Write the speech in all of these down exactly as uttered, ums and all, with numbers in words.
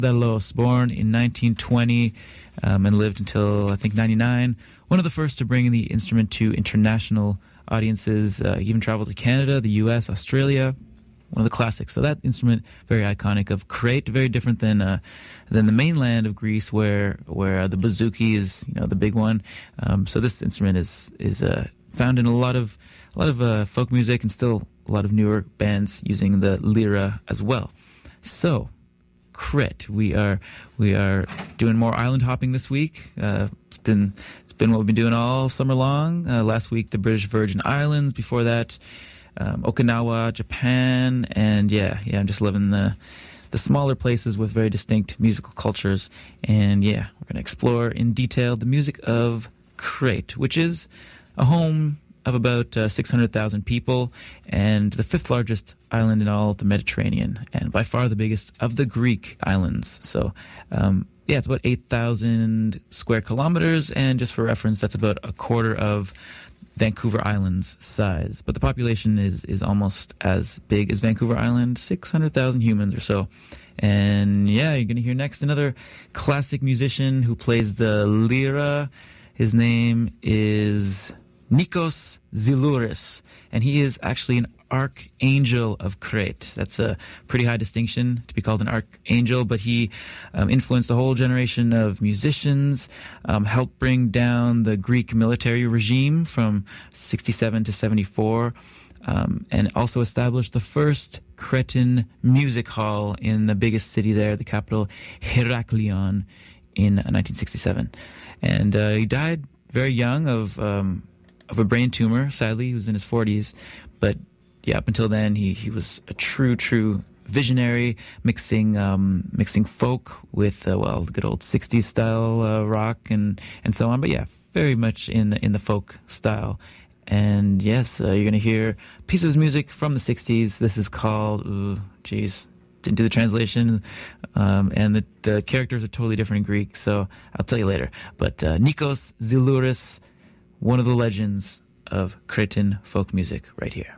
Delos, born in nineteen twenty um, and lived until, I think, ninety-nine. One of the first to bring the instrument to international audiences. Uh, he even traveled to Canada, the U S, Australia. One of the classics. So that instrument, very iconic, of Crete, very different than uh, than the mainland of Greece, where where uh, the bouzouki is, you know, the big one. Um, so this instrument is is uh, found in a lot of a lot of uh, folk music, and still a lot of newer bands using the lira as well. So Crete, we are we are doing more island hopping this week. Uh, it's been it's been what we've been doing all summer long. Uh, last week, the British Virgin Islands. Before that, Um, Okinawa, Japan, and yeah, yeah, I'm just loving the the smaller places with very distinct musical cultures. And yeah, we're going to explore in detail the music of Crete, which is a home of about uh, six hundred thousand people and the fifth largest island in all of the Mediterranean, and by far the biggest of the Greek islands. So, um, yeah, it's about eight thousand square kilometers, and just for reference, that's about a quarter of Vancouver Island's size. But the population is is almost as big as Vancouver Island, six hundred thousand humans or so. And yeah, you're going to hear next another classic musician who plays the lira. His name is Nikos Zilouris, and he is actually an archangel of Crete. That's a pretty high distinction to be called an archangel, but he um, influenced a whole generation of musicians, um, helped bring down the Greek military regime from sixty-seven to seventy-four, um, and also established the first Cretan music hall in the biggest city there, the capital Heraklion, in nineteen sixty-seven. And uh, he died very young of um, of a brain tumor. Sadly, he was in his forties, but yeah, up until then, he, he was a true, true visionary, mixing um, mixing folk with, uh, well, the good old sixties style uh, rock and, and so on. But yeah, very much in, in the folk style. And yes, uh, you're going to hear a piece of his music from the sixties. This is called, ooh, geez, didn't do the translation. Um, and the, the characters are totally different in Greek, so I'll tell you later. But uh, Nikos Zilouris, one of the legends of Cretan folk music, right here.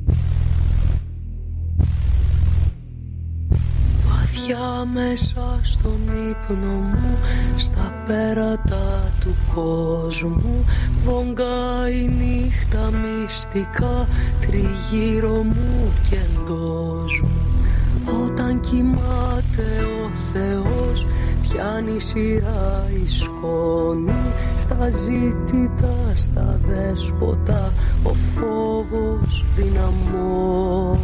Μέσω στον ύπνο μου, στα πέρατα του κόσμου. Βογκάει η νύχτα μυστικά, τριγύρω μου και εντός μου. Όταν κοιμάται ο Θεός, πιάνει σειρά η σκόνη. Στα ζήτητα, στα δέσποτα, ο φόβος δυναμώνει.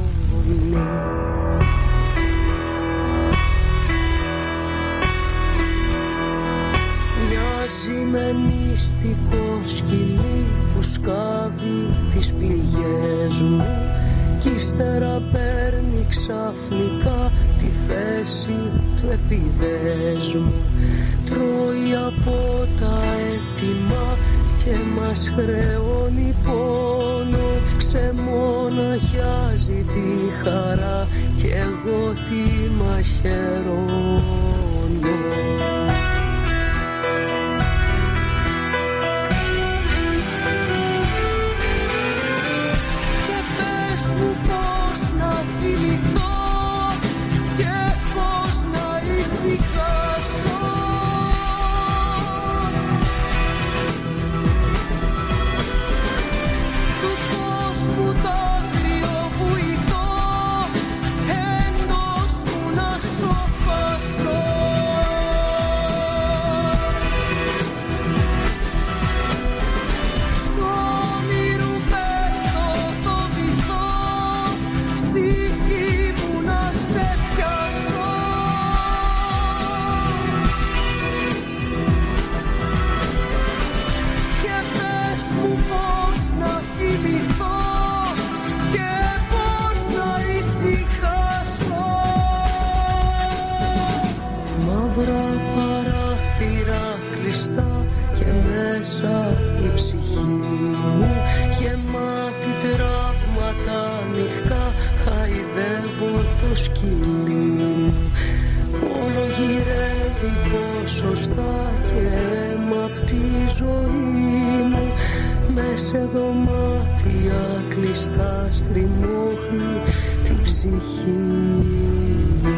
Μοιάζει με νηστικό σκυλί που σκάβει τις πληγές μου κι ύστερα παίρνει ξαφνικά τη θέση του επιδέσμου. Τρώει από τα έτοιμα και μας χρεώνει πόνο. Ξεμοναχιάζει τη χαρά κι εγώ τη μαχαιρώνω. Η ψυχή μου γεμάτη τραύματα νυχτά, χαϊδεύω το σκυλί μου. Όλο γυρεύει ποσοστά και αίμα απ' τη ζωή μου. Μες σε δωμάτια κλειστά στριμώχνει την ψυχή μου.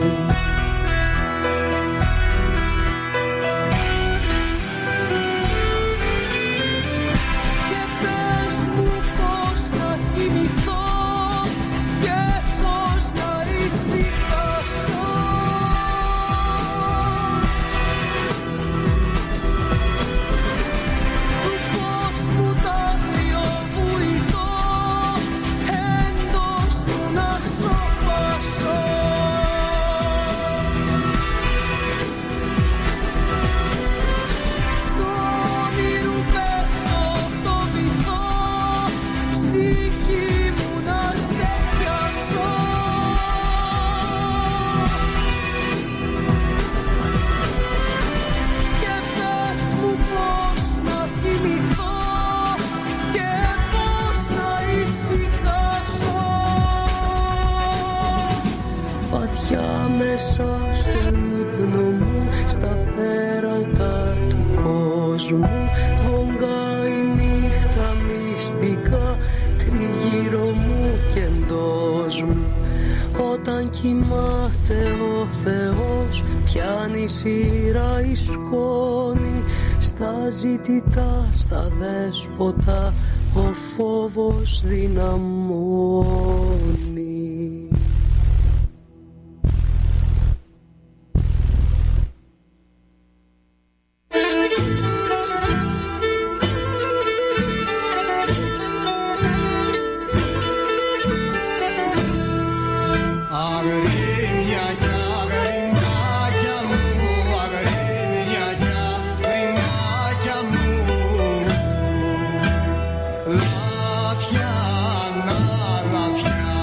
Στον ύπνο μου, στα πέρατα του κόσμου, βογκάει η νύχτα μυστικά, τριγύρω μου και εντός μου. Όταν κοιμάται ο Θεός, πιάνει σειρά η σκόνη. Στα ζητητά, στα δέσποτα, ο φόβος δυναμώνει. Λαφιά, να λαφιά.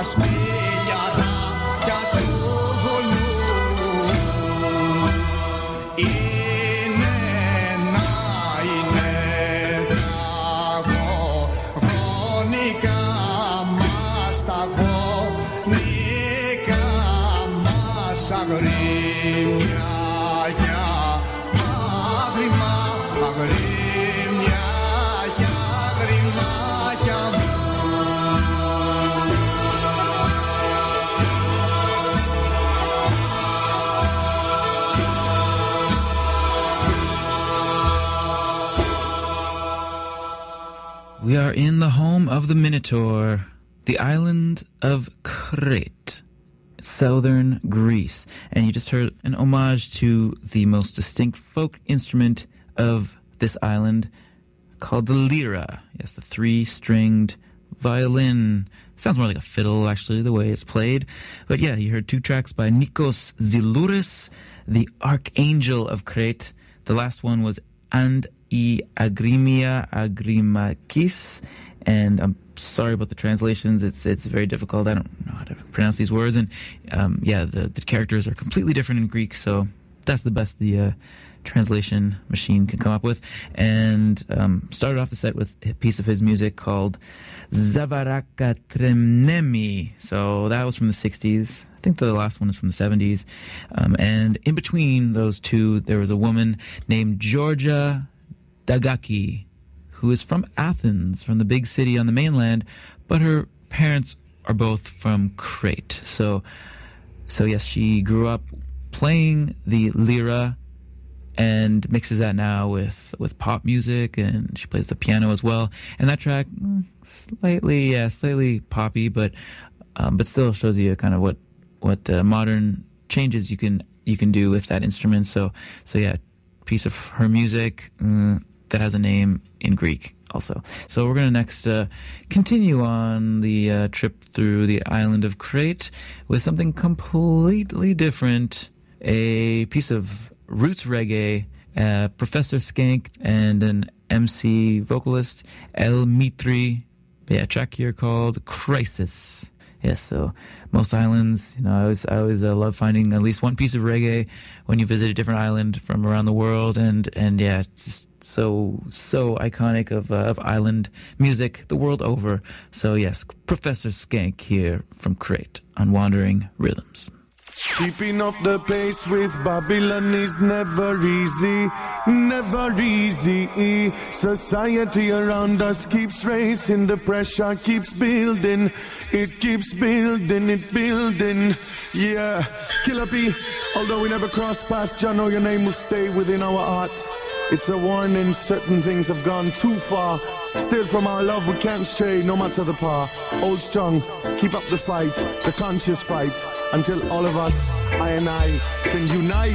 σπηλιαράκια του βουνού. Είναι να είναι ταγωνικά μας, ταγωνικά μας αγρίμια για άγρυμα, αγρίμια για αγρυμάκια μου. We are in the home of the Minotaur, the island of Crete, southern Greece. And you just heard an homage to the most distinct folk instrument of this island called the lira. Yes, the three-stringed violin. Sounds more like a fiddle, actually, the way it's played. But yeah, you heard two tracks by Nikos Zilouris, the Archangel of Crete. The last one was And I Agrimia Agrimakis, and I'm sorry about the translations. It's it's very difficult. I don't know how to pronounce these words, and um, yeah, the, the characters are completely different in Greek, so that's the best the uh, translation machine can come up with. And um, started off the set with a piece of his music called Zavaraka Tremnemi. So that was from the sixties. I think the last one is from the seventies. Um, and in between those two, there was a woman named Georgia Dagaki, who is from Athens, from the big city on the mainland, but her parents are both from Crete. So, so yes, she grew up playing the lira and mixes that now with, with pop music, and she plays the piano as well. And that track, slightly, yeah, slightly poppy, but um, but still shows you kind of what what uh, modern changes you can you can do with that instrument. So so yeah, piece of her music uh, that has a name in Greek also. So we're going to next uh, continue on the uh, trip through the island of Crete with something completely different, a piece of roots reggae, uh, Professor Skank and an M C vocalist, El Mitri. Yeah, a track here called Crisis. Yes, so most islands, you know, I always, I always uh, love finding at least one piece of reggae when you visit a different island from around the world, and and yeah, it's just so so iconic of uh, of island music the world over. So yes, Professor Skank here from Crete on Wandering Rhythms. Keeping up the pace with Babylon is never easy, never easy. Society around us keeps racing, the pressure keeps building, it keeps building, it building. Yeah, Killer P, although we never cross paths, Jah know your name will stay within our hearts. It's a warning, certain things have gone too far. Still from our love we can't stray, no matter the power. Hold strong, keep up the fight, the conscious fight, until all of us, I and I, can unite.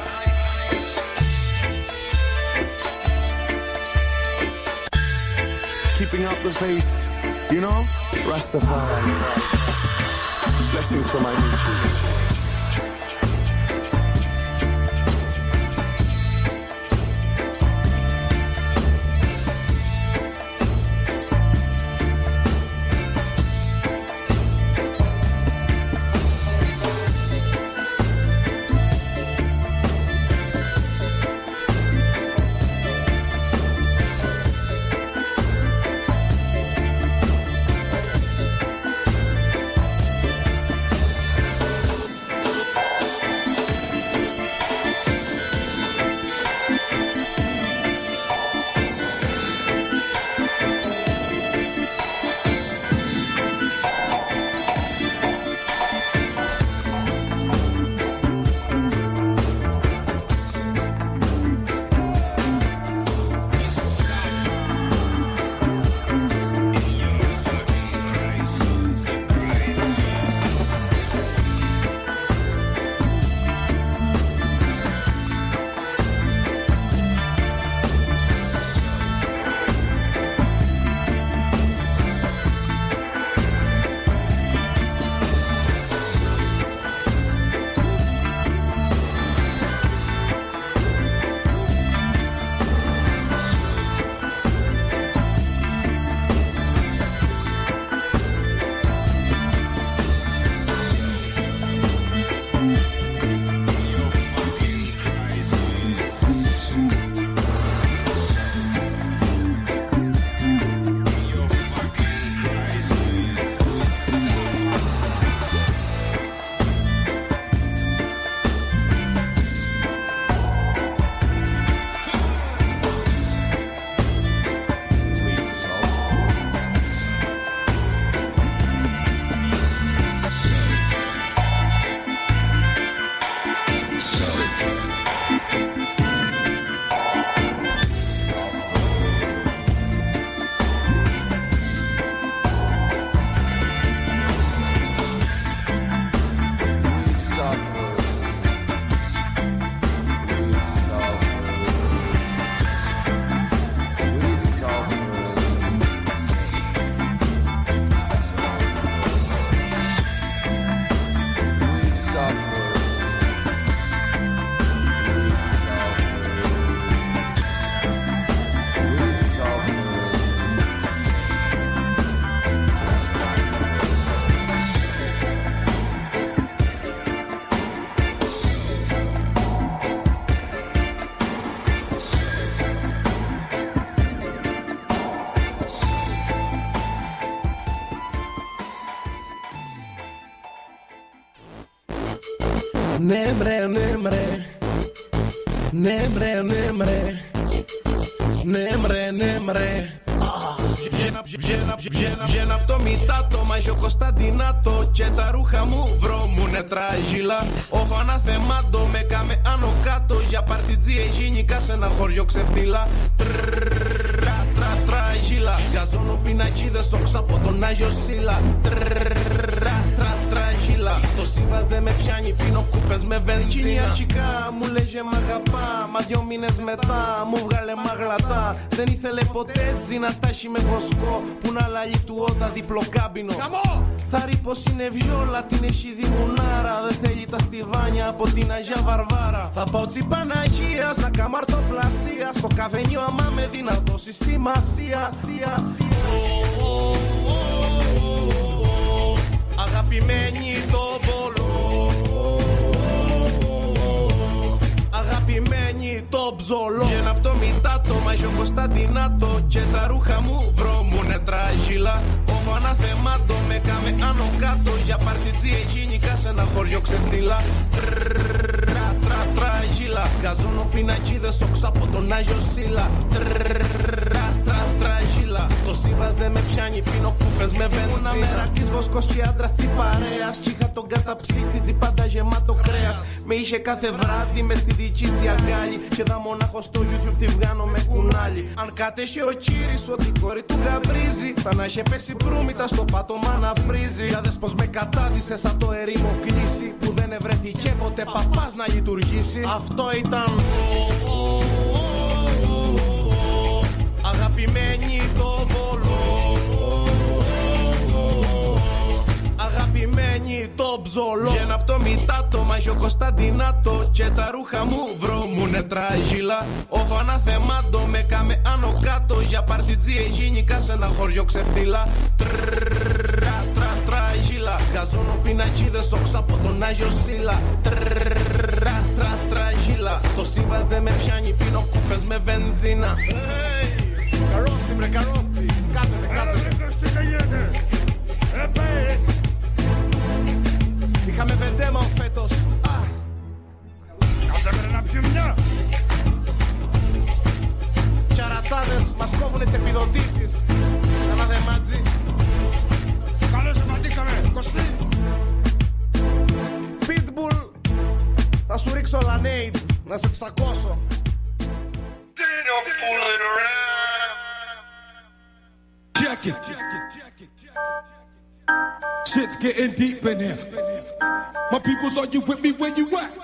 Keeping up the pace, you know, Rastafari. Blessings from my mutuals. Ναι μπρε, ναι μπρε. Ναι μπρε, ναι μπρε. Ναι μπρε, ναι μπρε. Βγαίνω απ' το μητάτο, μα είσαι ο Κωνσταντινάτο. Και τα ρούχα μου βρώμουνε τραγίλα. Όχο αναθεμάτο, με κάμε άνω κάτω. Για παρτιτζή εγίνικα σε ένα χωριό ξεφτύλα. Τρα τρα τραγίλα. Γαζώνω πινακίδες όξω από τον Άγιο Σύλλα. Τρα τρα τραγίλα. Το σύμβας δεν με πιάνει, πίνω κούπες με βενζίνα. Αρχικά μου λέγε μ' αγαπά, μα δυο μήνες μετά μου βγάλε μαγλατά. Δεν ήθελε ποτέ έτσι να τάχει με βοσκό. Που να λαλεί του ότα διπλό κάμπινο. Θα ρει πως είναι βιόλα, την έχει δει μουνάρα. Δεν θέλει τα στιβάνια από την Αγία Βαρβάρα. Θα πάω τσι Παναγίας να καμαρτοπλασία. Στο καβενιό άμα με δει να δώσει σημασία. Αγαπημένη το πόλο. Αγαπημένη το ψολό. Βγαίνω απ' το μητάτο, μα είσαι ο Κωνσταντινάτο. Και τα ρούχα μου βρώμουνε τραγίλα. Όχο αναθεμάτο, με κάμε άνω κάτω. Για παρτιτζή εγίνικα σε ένα χωριό ξεφτύλα. Τρα τρα τραγίλα. Γαζώνω πινακίδες όξω από τον Άγιο Σύλλα. Τρα τρα τραγίλα. Το σύμβας δεν με πιάνει, πίνω κούπες με βενζίνα. Μερακής βοσκός και άντρας τσι παρέας. Κι είχα τον καταψύχτη τσι πάντα γεμάτο κρέας. Με είχε κάθε βράδυ με στη δική τσι αγκάλι. Και δα μονάχος στο YouTube τη βγάνω με κουνάλι. Αν κατέχει ο κύρις ότι η κόρη του γαμπρίζει. Θα να είχε πέσει μπρούμητα στο πάτωμα να φρίζει. Για δες πως με κατάδυσε σαν το ερήμο κλείσει. Που δεν ευρέθηκε ποτέ παπάς να λειτουργήσει. Αυτό ήταν αγαπημένη το πόλο. Αγαπημένη το ψολό. Βγαίνω απ' το μητάτο, μα είσαι ο Κωνσταντινάτο. Και τα ρούχα μου βρώμουνε τραγίλα. Όχο αναθεμάτο, με κάμε άνω κάτω. Για παρτιτζή εγίνικα σε ένα χωριό ξεφτύλα. Τρα τρα τραγίλα. Γαζώνω πινακίδες όξω από τον Άγιο Σύλλα. Τρα τρα τραγίλα. Το σύμβας δεν με πιάνει, πίνω κούπες με βενζίνα. Καρότσι μπρε καρότσι. Κάτσετε κάτσετε. Είχαμε βεντέμα ο φέτος. Κάτσε με να πιει μια. Τσαρατάδες μας κόβουνε τις επιδοτήσεις. Ένα δε μάτζι. Καλώς εμαντήξαμε. Κωστή. Pitbull. Θα σου ρίξω λανέιντ. Να σε ψακώσω. Check it. Shit's getting deep in here. My peoples, are you with me where you at?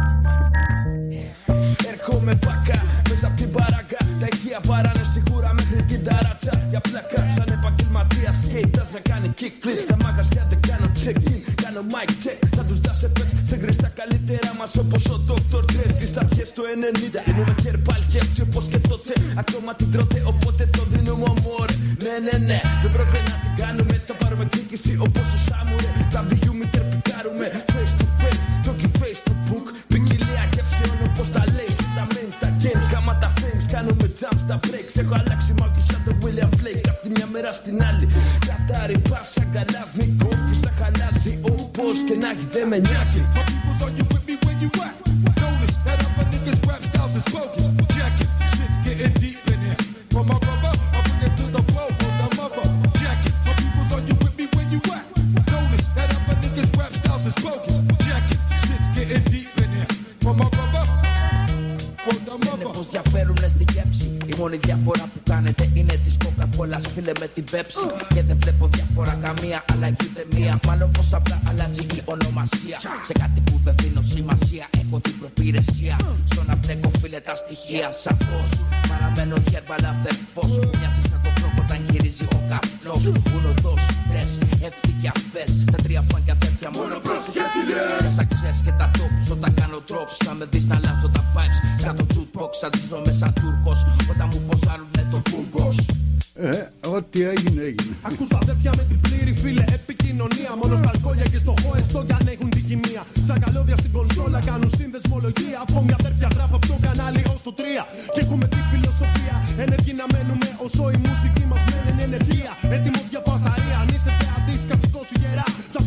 Έρχομαι πακά μέσα απ' την παράκα. Τα ηχεία παράνε σίγουρα μέχρι την ταράτσα. Για πλάκα σαν επαγγελματίας σκέιτας να κάνει kickflip. Στα μαγαζιά δεν κάνω check-in, κάνω mic check. Σαν τους Das Effects σε γκρις τα καλύτερα μας όπως ο ντόκτορ Dre. Στις αρχές του ενενήντα δίνουμε herbal γεύση όπως και τότε. Ακόμα την τρώτε οπότε το δίνουμε αμόρε. Ναι ναι ναι δεν πρόκειται να την κάνουμε. Θα πάρουμε εκδίκηση όπως ο Σάμουρε. Τα βιούμε τερπικάρουμε face to face. Doggy face to book. Ποικιλία γεύσεων όπως τα λέει. Τα memes, τα games, γάμα τα frames. Κάνουμε jumps, τα breaks. Έχω αλλάξει μάκη σαν τον William Blake. Απ' τη μια μέρα στην άλλη. Κατάρι πάσα γκαλάβνη. Κόφι στα χαλάζει. Όπως και να έχει δεν με νοιάζει. My peoples, are you with me where you at? Notice that other niggas rap styles is bogus. Check it. Shit's getting deep in here. From my rubber, I bring it to the road on the mother. Check it. My peoples, are you with me where you at? Notice that other niggas rap styles is bogus. Check it. Shit's getting deep in here. From my rubber, on the mother. Πως διαφέρουνε στη γεύση. Η μόνη διαφορά που κάνετε είναι της Coca-Cola, φίλε, με την Pepsi. Και δεν βλέπω διαφορά καμία, αλλαγή ούτε μία. Μάλλον πως απλά αλλάζει η ονομασία. Σε κάτι που δεν δίνω σημασία, έχω την προπηρεσία. Στο να μπλέκω, φίλε, τα στοιχεία. Σαφώς παραμένω herbal αδερφός. Που μοιάζει σαν τον τρόπο όταν γυρίζει ο καπνός. Uno, dos, tres, εύτη και αφές. Τα τρία φάνκια αδέρφια μόνο πρόσεχε τι λες. Στα ξέρεις και τα tops όταν κάνω drops. Θα με δεις να αλλάζω τα vibes. Σαν το jukebox, αντιζόμαι σαν Τούρκος. Όταν μου ποζάρουνε το boombox. Ε, ό,τι έγινε έγινε. Ακούς τα αδέρφια με την πλήρη φίλε επικοινωνία. Μόνο στα αλκοόλια και στο χώε στο κι αν έχουν δικημία. Σαν καλώδια στην κονσόλα κάνουν συνδεσμολογία. Από μια αδέρφια γράφω από το κανάλι ως το τρία. Και έχουμε την φιλοσοφία. Ενεργοί να μένουμε όσο η μουσική μας μένει ενεργεία. Έτοιμος για φασαρία. Αν είσαι θεατής, κατσικό σου γερά. Στα θεατεία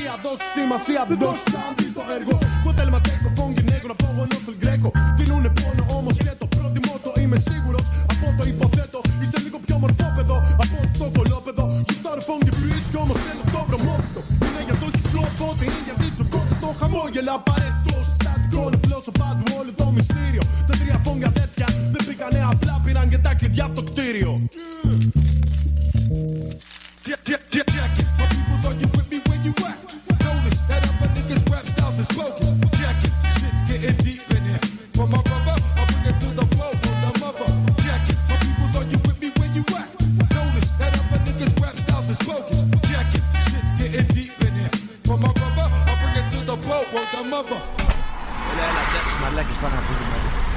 ουσία, δώσει σημασία, δεν δώσει σαν το έργο. Ποτέ ματέκο, φόγγι νέγρο, απόγονο του Γκρέκο. Δίνουνε πόνο όμως και το πρότιμο το είμαι σίγουρος. Από το υποθέτω, είσαι λίγο πιο μορφόπεδο. Από το κολόπεδο, σου στάρω φόγγι μπλίτς κι όμως θέλω το βρωμόπεδο. Είναι για το χυφλό, τότε είναι για δίτσο κόντο. Το χαμόγελα απαραίτητο, στατικό, πλώσω πάντου όλο το μυστήριο. Τα τρία φόγγια αδέρφια δεν πήγανε απλά, πήραν και τα κλειδιά από το κτίριο. Check, check, check, check it. My people's on you with me where you at. Notice that other niggas' rap styles is bogus. Check it, shit's getting deep in here. For my brother, I bring it to the flow for the mother. Check it, my people's on you with me where you at. Notice that other niggas' rap styles is bogus. Check it, shit's getting deep in here. For my brother, I bring it to the flow for the mother. Έλα, έλα, εντάξει, μαλάκες, πάνω να φύγουμε.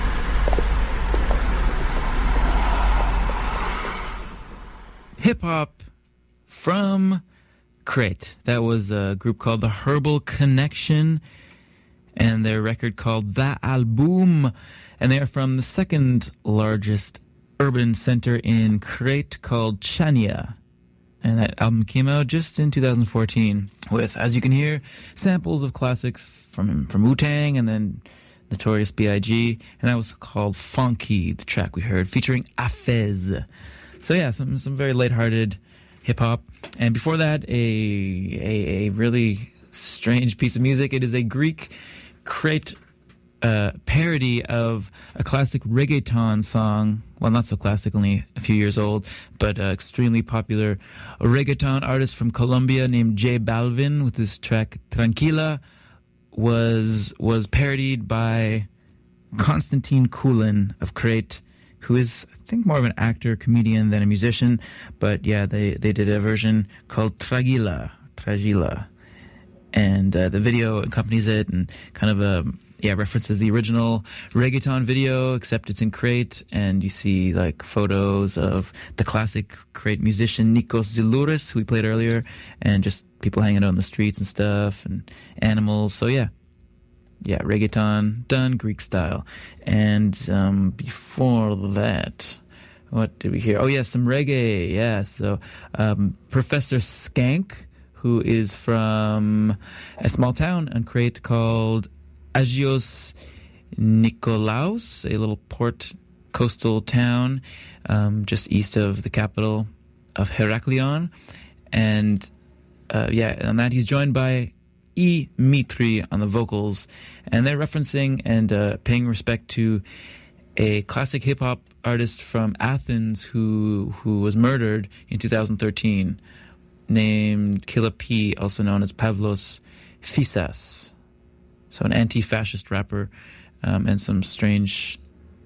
Hip hop from Crate. That was a group called the Herbal Connection and their record called The Album. And they are from the second largest urban center in Crete called Chania. And that album came out just in two thousand fourteen with, as you can hear, samples of classics from from Wu-Tang and then Notorious B I G. And that was called Funky, the track we heard, featuring Afez. So yeah, some some very lighthearted hip-hop. And before that, a, a, a really strange piece of music. It is a Greek Crate uh, parody of a classic reggaeton song. Well, not so classic, only a few years old, but uh, extremely popular. A reggaeton artist from Colombia named J Balvin with his track Tranquila was was parodied by Konstantin Kulin of Crate, who is, I think, more of an actor, comedian than a musician. But yeah, they, they did a version called Tragila, Tragila. And uh, the video accompanies it and kind of uh, yeah references the original reggaeton video, except it's in Crate, and you see like photos of the classic Crate musician Nikos Zilouris, who we played earlier, and just people hanging out on the streets and stuff, and animals. So yeah. Yeah, reggaeton, done Greek style. And um, before that, what did we hear? Oh, yeah, some reggae. Yeah, so um, Professor Skank, who is from a small town in Crete called Agios Nikolaos, a little port coastal town um, just east of the capital of Heraklion. And uh, yeah, on that he's joined by E. Mitri on the vocals, and they're referencing and uh, paying respect to a classic hip-hop artist from Athens who who was murdered in two thousand thirteen, named Killa P, also known as Pavlos Phissas. So an anti-fascist rapper, um, and some strange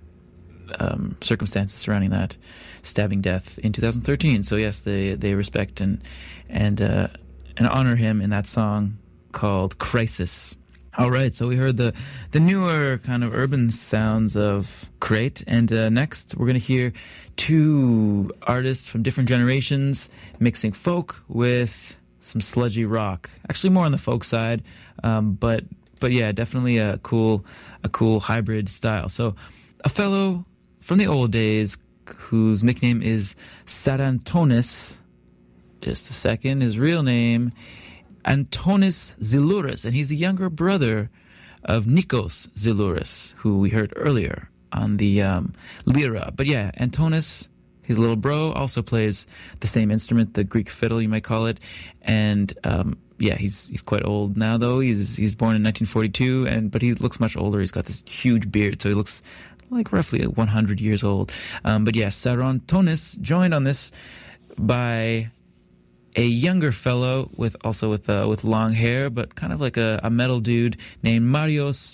um, circumstances surrounding that stabbing death in two thousand thirteen. So yes, they they respect and and uh, and honor him in that song called Crisis. All right, so we heard the the newer kind of urban sounds of Crate, and uh, next we're going to hear two artists from different generations mixing folk with some sludgy rock. Actually, more on the folk side, um, but but yeah, definitely a cool a cool hybrid style. So a fellow from the old days whose nickname is Sarantonis. Just a second, his real name, Antonis Zilouris, and he's the younger brother of Nikos Zilouris, who we heard earlier on the um, lira. But yeah, Antonis, his little bro, also plays the same instrument, the Greek fiddle, you might call it. And um, yeah, he's he's quite old now, though. He's he's born in nineteen forty-two, and but he looks much older. He's got this huge beard, so he looks like roughly one hundred years old. Um, but yeah, Sarantonis joined on this by a younger fellow with also with uh, with long hair, but kind of like a, a metal dude named Marios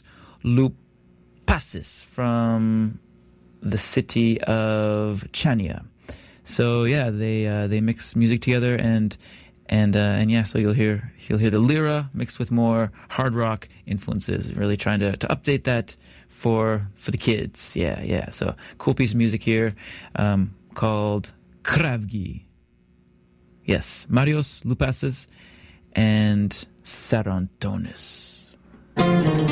Loupassis from the city of Chania. So yeah, they uh, they mix music together, and and uh, and yeah, so you'll hear you'll hear the lira mixed with more hard rock influences, really trying to, to update that for for the kids. Yeah, yeah. So cool piece of music here um, called Kravgi. Yes, Marios Loupassis and Sarantonis.